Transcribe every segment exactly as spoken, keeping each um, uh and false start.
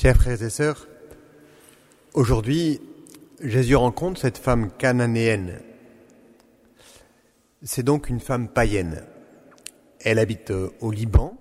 Chers frères et sœurs, aujourd'hui, Jésus rencontre cette femme cananéenne. C'est donc une femme païenne. Elle habite au Liban.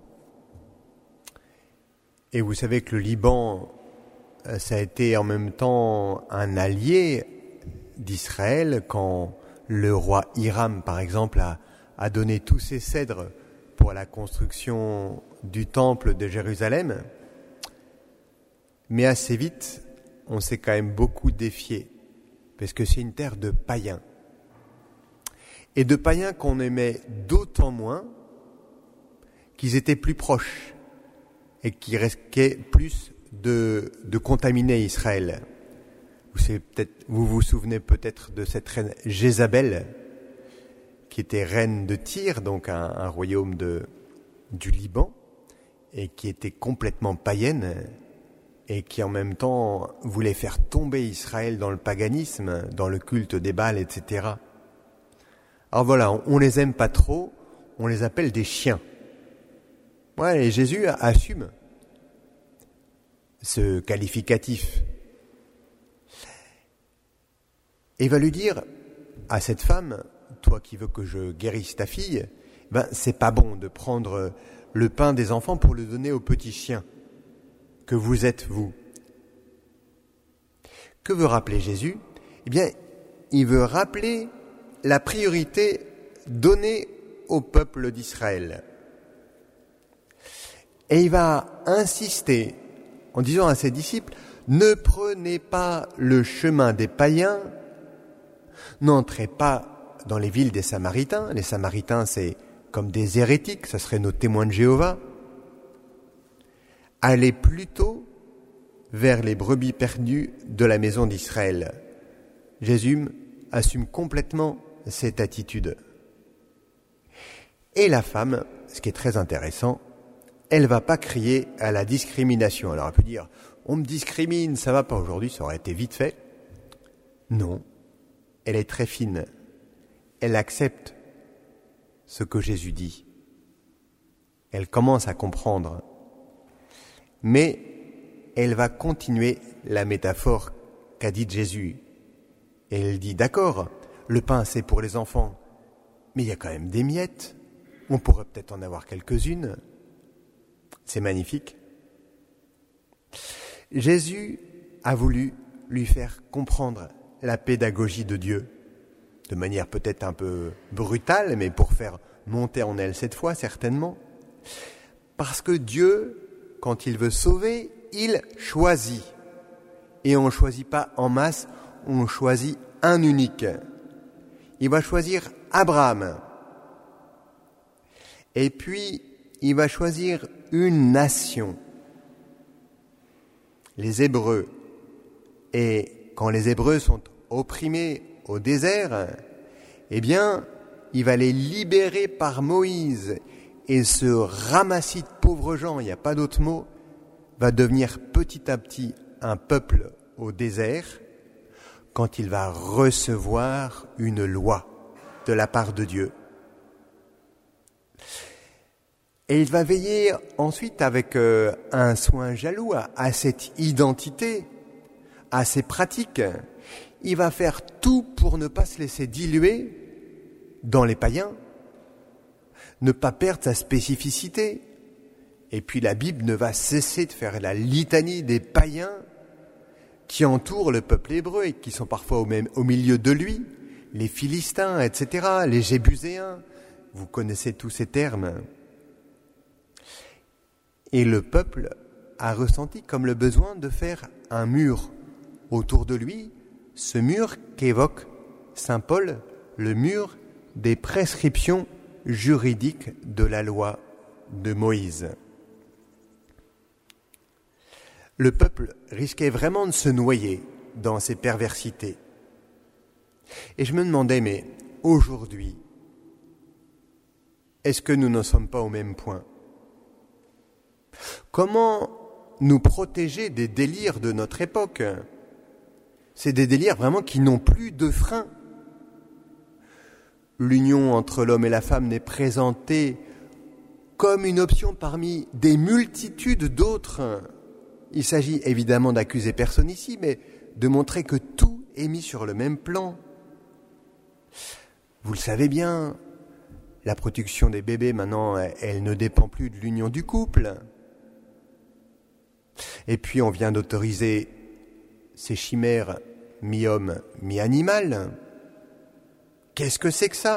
Et vous savez que le Liban, ça a été en même temps un allié d'Israël quand le roi Hiram, par exemple, a, a donné tous ses cèdres pour la construction du temple de Jérusalem. Mais assez vite, on s'est quand même beaucoup défié, parce que c'est une terre de païens. Et de païens qu'on aimait d'autant moins qu'ils étaient plus proches et qui risquaient plus de, de contaminer Israël. Vous, savez peut-être, vous vous souvenez peut-être de cette reine Jézabel, qui était reine de Tyr, donc un, un royaume de, du Liban, et qui était complètement païenne, et qui en même temps voulait faire tomber Israël dans le paganisme, dans le culte des Baals, et cetera. Alors voilà, on, on les aime pas trop, on les appelle des chiens. Ouais, et Jésus assume ce qualificatif. Et il va lui dire à cette femme, toi qui veux que je guérisse ta fille, ben c'est pas bon de prendre le pain des enfants pour le donner aux petits chiens. Que vous êtes vous. Que veut rappeler Jésus ? Eh bien, il veut rappeler la priorité donnée au peuple d'Israël. Et il va insister en disant à ses disciples, ne prenez pas le chemin des païens, n'entrez pas dans les villes des Samaritains. Les Samaritains, c'est comme des hérétiques, ça serait nos témoins de Jéhovah. Allez plutôt vers les brebis perdues de la maison d'Israël. Jésus assume complètement cette attitude. Et la femme, ce qui est très intéressant, elle ne va pas crier à la discrimination. Alors elle peut dire, on me discrimine, ça va pas aujourd'hui, ça aurait été vite fait. Non, elle est très fine. Elle accepte ce que Jésus dit. Elle commence à comprendre. Mais elle va continuer la métaphore qu'a dite Jésus. Et elle dit, d'accord, le pain c'est pour les enfants, mais il y a quand même des miettes. On pourrait peut-être en avoir quelques-unes. C'est magnifique. Jésus a voulu lui faire comprendre la pédagogie de Dieu, de manière peut-être un peu brutale, mais pour faire monter en elle cette foi, certainement. Parce que Dieu, quand il veut sauver, il choisit. Et on ne choisit pas en masse, on choisit un unique. Il va choisir Abraham. Et puis, il va choisir une nation. Les Hébreux. Et quand les Hébreux sont opprimés au désert, eh bien, il va les libérer par Moïse. Et ce ramassis de pauvres gens, il n'y a pas d'autre mot, va devenir petit à petit un peuple au désert quand il va recevoir une loi de la part de Dieu. Et il va veiller ensuite avec euh, un soin jaloux à, à cette identité, à ces pratiques. Il va faire tout pour ne pas se laisser diluer dans les païens, ne pas perdre sa spécificité. Et puis la Bible ne va cesser de faire la litanie des païens qui entourent le peuple hébreu et qui sont parfois au, même, au milieu de lui, les Philistins, et cetera, les Jébuséens. Vous connaissez tous ces termes. Et le peuple a ressenti comme le besoin de faire un mur autour de lui, ce mur qu'évoque saint Paul, le mur des prescriptions juridiques de la loi de Moïse. Le peuple risquait vraiment de se noyer dans ses perversités. Et je me demandais, mais aujourd'hui, est-ce que nous n'en sommes pas au même point ? Comment nous protéger des délires de notre époque ? C'est des délires vraiment qui n'ont plus de frein. L'union entre l'homme et la femme n'est présentée comme une option parmi des multitudes d'autres. Il s'agit évidemment d'accuser personne ici, mais de montrer que tout est mis sur le même plan. Vous le savez bien, la production des bébés, maintenant, elle ne dépend plus de l'union du couple. Et puis, on vient d'autoriser ces chimères mi-homme, mi-animal. Qu'est-ce que c'est que ça ?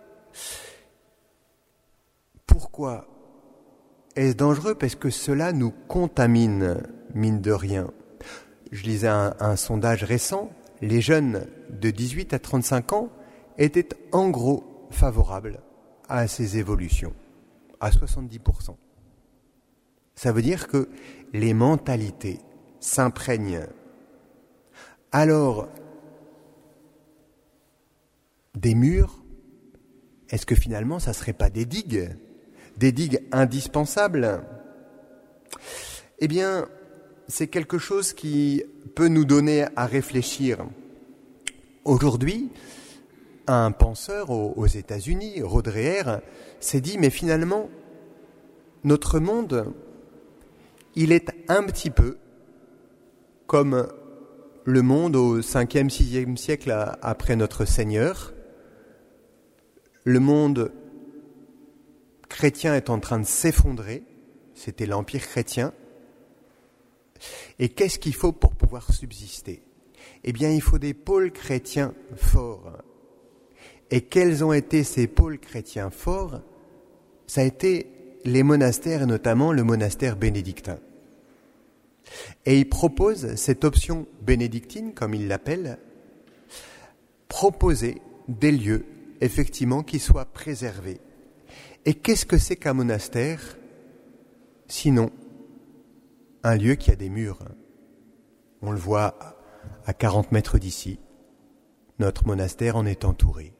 Pourquoi est-ce dangereux ? Parce que cela nous contamine, mine de rien. Je lisais un, un sondage récent. Les jeunes de dix-huit à trente-cinq ans étaient en gros favorables à ces évolutions, à soixante-dix pour cent. Ça veut dire que les mentalités s'imprègnent. Alors, des murs, est-ce que finalement ça ne serait pas des digues ? Des digues indispensables ? Eh bien, c'est quelque chose qui peut nous donner à réfléchir. Aujourd'hui, un penseur aux États-Unis, Rod Dreher, s'est dit, mais finalement, notre monde, il est un petit peu comme le monde au cinquième, sixième siècle après notre Seigneur. Le monde chrétien est en train de s'effondrer, c'était l'Empire chrétien. Et qu'est-ce qu'il faut pour pouvoir subsister ? Eh bien, il faut des pôles chrétiens forts. Et quels ont été ces pôles chrétiens forts ? Ça a été les monastères, et notamment le monastère bénédictin. Et il propose cette option bénédictine, comme il l'appelle, proposer des lieux, effectivement, qui soient préservés. Et qu'est-ce que c'est qu'un monastère ? Sinon, un lieu qui a des murs. On le voit à quarante mètres d'ici. Notre monastère en est entouré.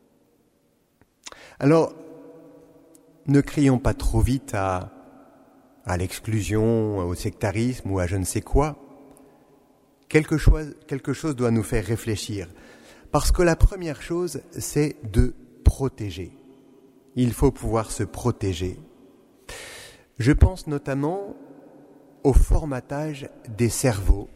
Alors, ne crions pas trop vite à, à l'exclusion, au sectarisme ou à je ne sais quoi. Quelque chose, quelque chose doit nous faire réfléchir. Parce que la première chose, c'est de protéger. Il faut pouvoir se protéger. Je pense notamment au formatage des cerveaux,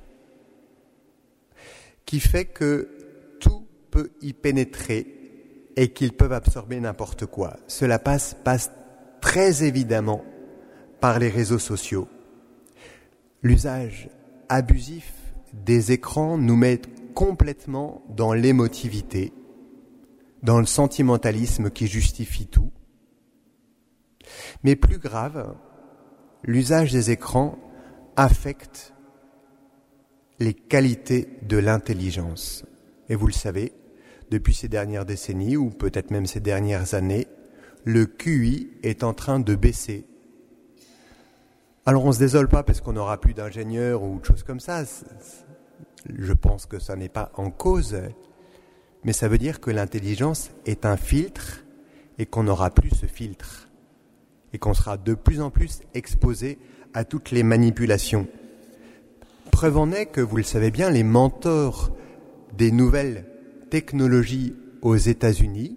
qui fait que tout peut y pénétrer et qu'ils peuvent absorber n'importe quoi. Cela passe, passe très évidemment par les réseaux sociaux. L'usage abusif des écrans nous met complètement dans l'émotivité, dans le sentimentalisme qui justifie tout. Mais plus grave, l'usage des écrans affecte les qualités de l'intelligence. Et vous le savez, depuis ces dernières décennies, ou peut-être même ces dernières années, le Q I est en train de baisser. Alors on ne se désole pas parce qu'on n'aura plus d'ingénieurs ou de choses comme ça. Je pense que ça n'est pas en cause, mais ça veut dire que l'intelligence est un filtre et qu'on n'aura plus ce filtre et qu'on sera de plus en plus exposé à toutes les manipulations. Preuve en est que, vous le savez bien, les mentors des nouvelles technologies aux États-Unis,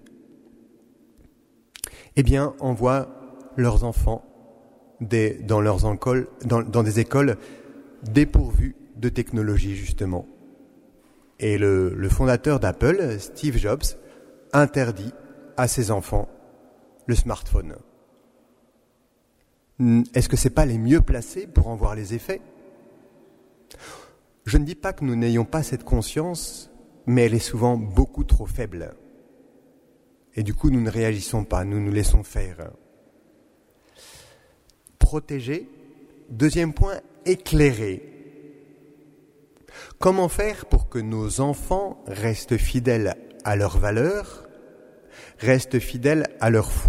eh bien, envoient leurs enfants des, dans, leurs écoles, dans, dans des écoles dépourvues de technologie, justement. Et le, le fondateur d'Apple, Steve Jobs, interdit à ses enfants le smartphone. Est-ce que ce n'est pas les mieux placés pour en voir les effets ? Je ne dis pas que nous n'ayons pas cette conscience, mais elle est souvent beaucoup trop faible. Et du coup, nous ne réagissons pas, nous nous laissons faire. Protéger. Deuxième point, éclairer. Comment faire pour que nos enfants restent fidèles à leurs valeurs, restent fidèles à leur foi ?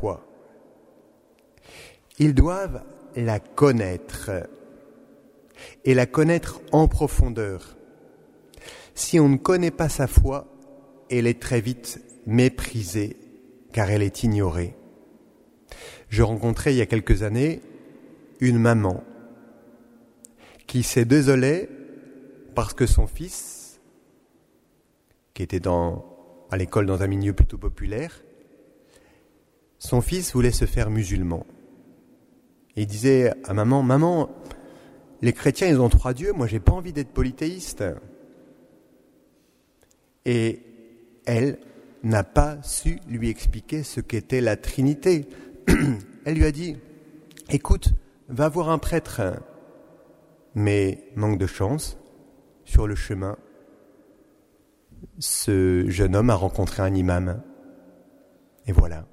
Ils doivent la connaître, et la connaître en profondeur. Si on ne connaît pas sa foi, elle est très vite méprisée, car elle est ignorée. Je rencontrais il y a quelques années une maman qui s'est désolée parce que son fils, qui était dans, à l'école dans un milieu plutôt populaire, son fils voulait se faire musulman. Et il disait à maman, « Maman, les chrétiens, ils ont trois dieux, moi j'ai pas envie d'être polythéiste. Et elle n'a pas su lui expliquer ce qu'était la Trinité. Elle lui a dit, écoute, va voir un prêtre. Mais manque de chance, sur le chemin, ce jeune homme a rencontré un imam. Et voilà.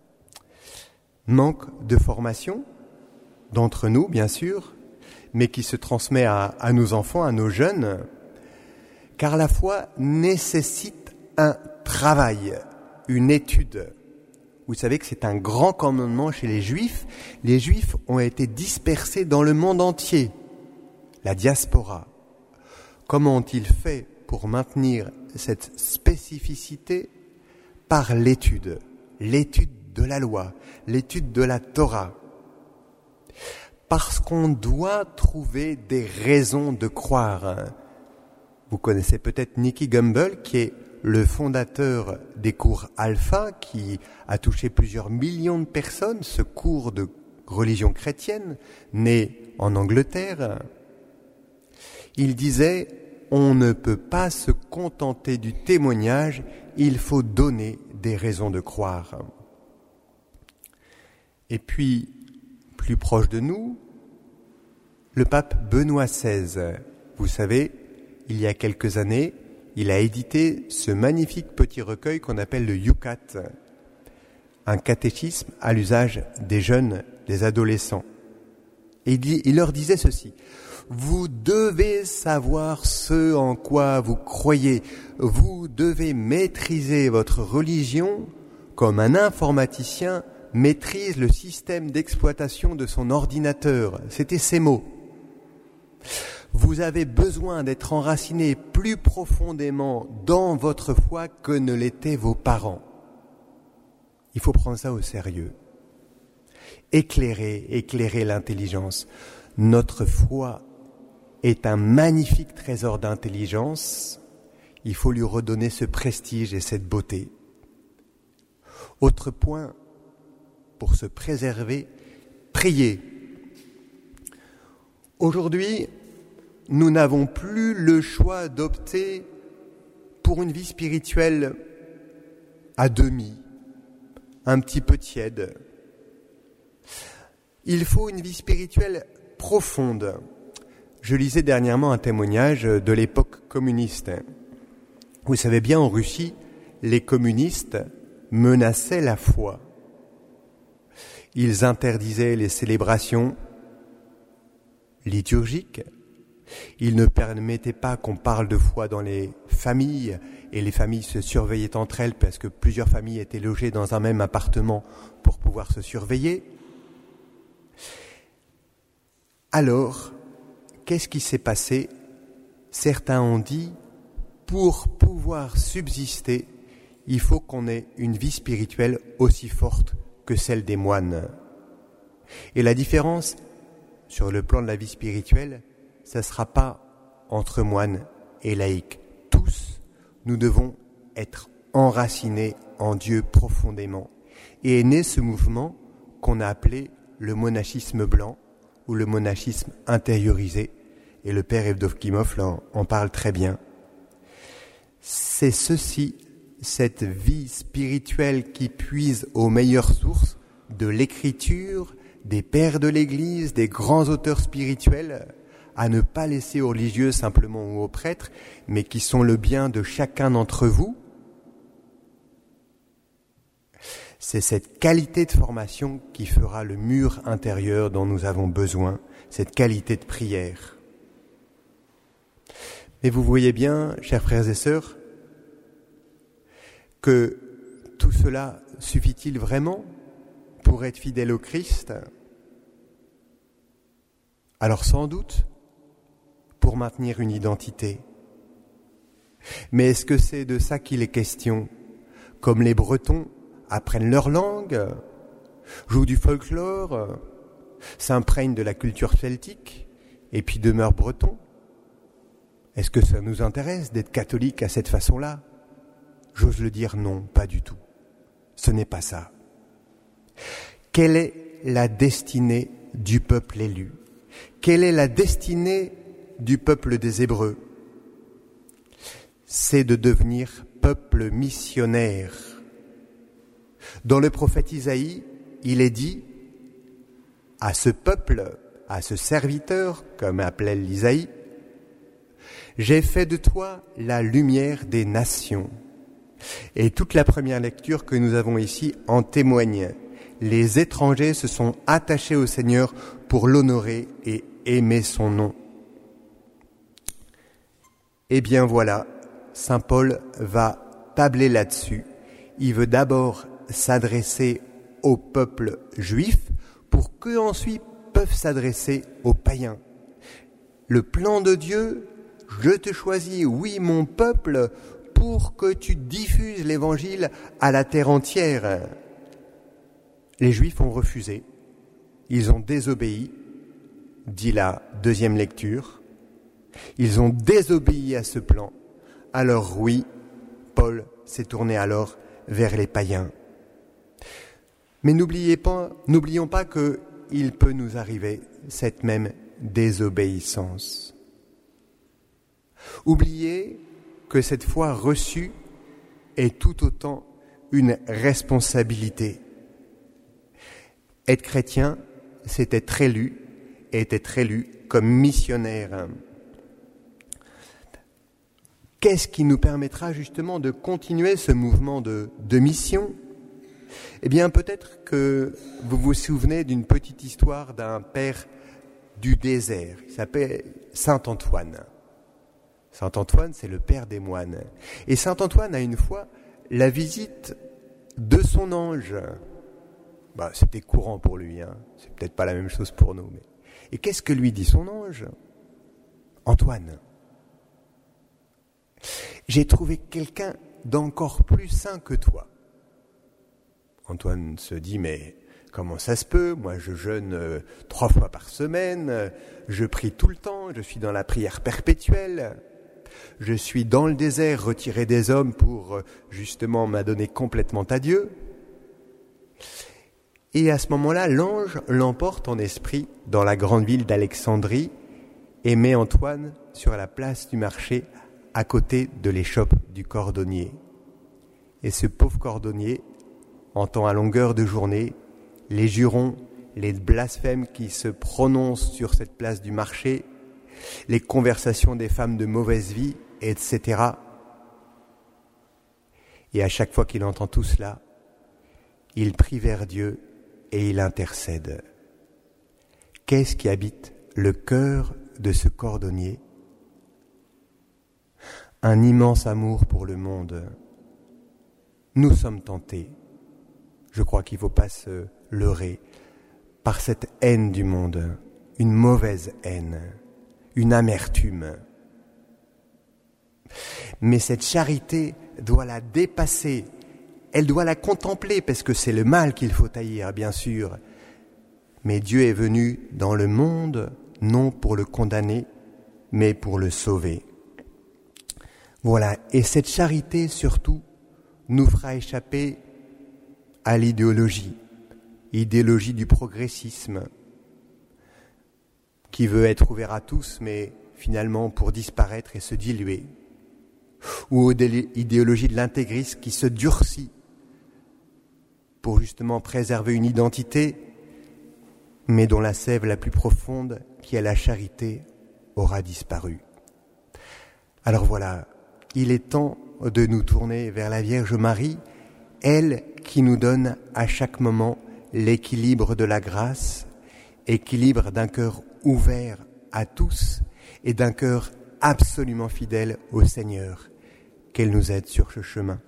Manque de formation d'entre nous, bien sûr, mais qui se transmet à, à nos enfants, à nos jeunes, car la foi nécessite un travail, une étude. Vous savez que c'est un grand commandement chez les Juifs. Les Juifs ont été dispersés dans le monde entier. La diaspora. Comment ont-ils fait pour maintenir cette spécificité? Par l'étude. L'étude de la loi, l'étude de la Torah. Parce qu'on doit trouver des raisons de croire. Vous connaissez peut-être Nicky Gumbel, qui est le fondateur des cours Alpha, qui a touché plusieurs millions de personnes, ce cours de religion chrétienne, né en Angleterre. Il disait, on ne peut pas se contenter du témoignage, il faut donner des raisons de croire. Et puis, plus proche de nous, le pape Benoît seize, vous savez, il y a quelques années, il a édité ce magnifique petit recueil qu'on appelle le Yucat, un catéchisme à l'usage des jeunes, des adolescents. Et il, dit, il leur disait ceci, « Vous devez savoir ce en quoi vous croyez, vous devez maîtriser votre religion comme un informaticien maîtrise le système d'exploitation de son ordinateur. » C'était ces mots. Vous avez besoin d'être enraciné plus profondément dans votre foi que ne l'étaient vos parents. Il faut prendre ça au sérieux. Éclairer, éclairer l'intelligence. Notre foi est un magnifique trésor d'intelligence. Il faut lui redonner ce prestige et cette beauté. Autre point, pour se préserver, prier. Aujourd'hui, nous n'avons plus le choix d'opter pour une vie spirituelle à demi, un petit peu tiède. Il faut une vie spirituelle profonde. Je lisais dernièrement un témoignage de l'époque communiste. Vous savez bien, en Russie, les communistes menaçaient la foi. Ils interdisaient les célébrations liturgiques. Ils ne permettaient pas qu'on parle de foi dans les familles, et les familles se surveillaient entre elles parce que plusieurs familles étaient logées dans un même appartement pour pouvoir se surveiller. Alors, qu'est-ce qui s'est passé? Certains ont dit, pour pouvoir subsister, il faut qu'on ait une vie spirituelle aussi forte que celle des moines. Et la différence, sur le plan de la vie spirituelle, ça ne sera pas entre moines et laïcs. Tous, nous devons être enracinés en Dieu profondément. Et est né ce mouvement qu'on a appelé le monachisme blanc ou le monachisme intériorisé. Et le père Evdokimov en, en parle très bien. C'est ceci, cette vie spirituelle qui puise aux meilleures sources de l'écriture, des pères de l'Église, des grands auteurs spirituels, à ne pas laisser aux religieux simplement ou aux prêtres, mais qui sont le bien de chacun d'entre vous. C'est cette qualité de formation qui fera le mur intérieur dont nous avons besoin, cette qualité de prière. Mais vous voyez bien, chers frères et sœurs, que tout cela suffit-il vraiment pour être fidèle au Christ? Alors sans doute, pour maintenir une identité. Mais est-ce que c'est de ça qu'il est question? Comme les Bretons apprennent leur langue, jouent du folklore, s'imprègnent de la culture celtique, et puis demeurent bretons? Est-ce que ça nous intéresse d'être catholiques à cette façon-là? J'ose le dire, non, pas du tout. Ce n'est pas ça. Quelle est la destinée du peuple élu? Quelle est la destinée du peuple des Hébreux? C'est de devenir peuple missionnaire. Dans le prophète Isaïe, il est dit à ce peuple, à ce serviteur, comme appelait l'Isaïe, « J'ai fait de toi la lumière des nations. » Et toute la première lecture que nous avons ici en témoigne. Les étrangers se sont attachés au Seigneur pour l'honorer et aimer son nom. Eh bien voilà, saint Paul va tabler là-dessus. Il veut d'abord s'adresser au peuple juif pour qu'eux ensuite peuvent s'adresser aux païens. Le plan de Dieu, je te choisis, oui mon peuple, pour que tu diffuses l'évangile à la terre entière. Les Juifs ont refusé, ils ont désobéi, dit la deuxième lecture. Ils ont désobéi à ce plan. Alors oui, Paul s'est tourné alors vers les païens. Mais n'oubliez pas, n'oublions pas qu'il peut nous arriver cette même désobéissance. Oubliez que cette foi reçue est tout autant une responsabilité. Être chrétien, c'est être élu, et être élu comme missionnaire. Qu'est-ce qui nous permettra justement de continuer ce mouvement de, de mission ? Eh bien, peut-être que vous vous souvenez d'une petite histoire d'un père du désert. Il s'appelle Saint Antoine. Saint Antoine, c'est le père des moines. Et Saint Antoine a une fois la visite de son ange. Bah, c'était courant pour lui, hein. C'est peut-être pas la même chose pour nous. Mais... Et qu'est-ce que lui dit son ange ? Antoine, j'ai trouvé quelqu'un d'encore plus saint que toi. Antoine se dit, mais comment ça se peut ? Moi, je jeûne euh, trois fois par semaine, euh, je prie tout le temps, je suis dans la prière perpétuelle. Je suis dans le désert, retiré des hommes pour euh, justement m'adonner complètement à Dieu. Et à ce moment-là, l'ange l'emporte en esprit dans la grande ville d'Alexandrie et met Antoine sur la place du marché à côté de l'échoppe du cordonnier. Et ce pauvre cordonnier entend à longueur de journée les jurons, les blasphèmes qui se prononcent sur cette place du marché, les conversations des femmes de mauvaise vie, et cetera. Et à chaque fois qu'il entend tout cela, il prie vers Dieu et il intercède. Qu'est-ce qui habite le cœur de ce cordonnier ? Un immense amour pour le monde. Nous sommes tentés, je crois qu'il ne faut pas se leurrer, par cette haine du monde, une mauvaise haine, une amertume. Mais cette charité doit la dépasser, elle doit la contempler, parce que c'est le mal qu'il faut haïr, bien sûr. Mais Dieu est venu dans le monde, non pour le condamner, mais pour le sauver. Voilà, et cette charité, surtout, nous fera échapper à l'idéologie, idéologie du progressisme, qui veut être ouvert à tous, mais finalement pour disparaître et se diluer, ou idéologie de l'intégrisme qui se durcit pour justement préserver une identité, mais dont la sève la plus profonde, qui est la charité, aura disparu. Alors voilà, il est temps de nous tourner vers la Vierge Marie, elle qui nous donne à chaque moment l'équilibre de la grâce, équilibre d'un cœur ouvert à tous et d'un cœur absolument fidèle au Seigneur. Qu'elle nous aide sur ce chemin.